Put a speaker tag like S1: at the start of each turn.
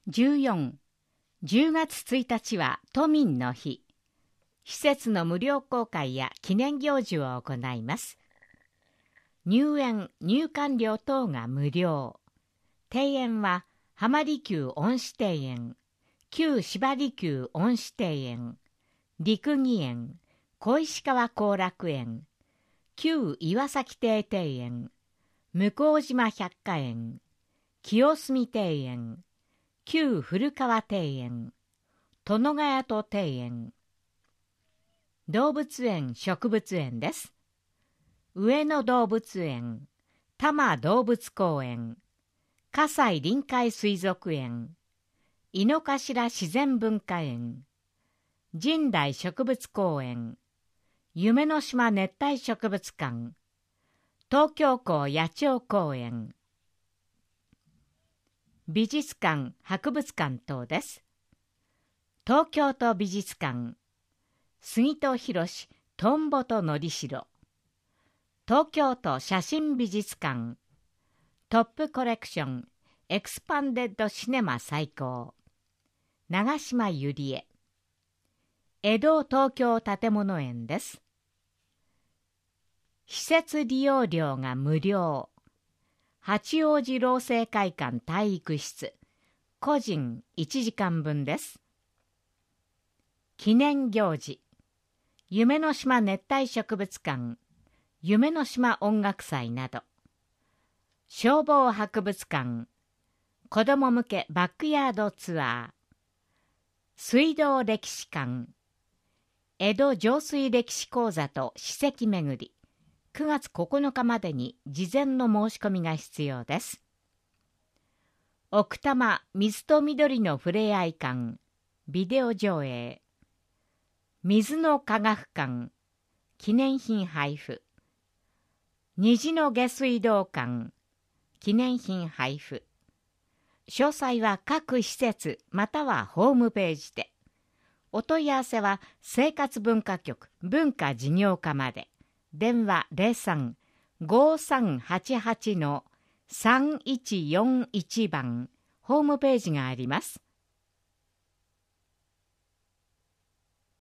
S1: 14、10月1日は都民の日。施設の無料公開や記念行事を行います。入園・入館料等が無料。庭園は浜離宮恩賜庭園、旧芝離宮恩賜庭園、陸義園、小石川後楽園、旧岩崎邸庭園、向島百花園、清澄庭園、旧古川庭園、殿ヶ谷戸庭園。動物園・植物園です。上野動物園、多摩動物公園、葛西臨海水族園、井の頭自然文化園、神代植物公園、夢の島熱帯植物館、東京港野鳥公園、美術館・博物館等です。東京都美術館、杉戸博トンボとのりしろ、東京都写真美術館、トップコレクションエクスパンデッドシネマ最高、長島ゆりえ、江戸東京建物園です。施設利用料が無料。八王子労政会館体育室、個人1時間分です。記念行事、夢の島熱帯植物館、夢の島音楽祭など、消防博物館、子ども向けバックヤードツアー、水道歴史館、江戸上水歴史講座と史跡巡り、9月9日までに事前の申し込みが必要です。奥多摩水と緑のふれあい館、ビデオ上映、水の科学館、記念品配布、虹の下水道館、記念品配布。詳細は各施設またはホームページで。お問い合わせは生活文化局文化事業課まで。電話03-5388-3141番、ホームページがあります。